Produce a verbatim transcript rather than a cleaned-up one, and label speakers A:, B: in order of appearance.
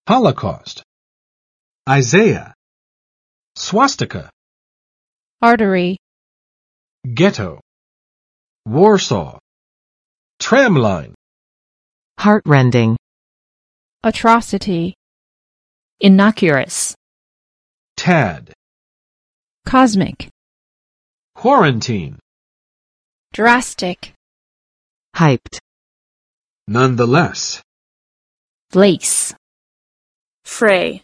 A: Holocaust. Isaiah. Swastika.
B: Artery.
A: Ghetto. Warsaw. Tramline.
C: Heartrending.
B: Atrocity.
D: Innocuous.
A: Tad.
B: Cosmic.
A: Quarantine.
B: Drastic.
C: Hyped.
A: Nonetheless.
D: Lace.
E: Fray.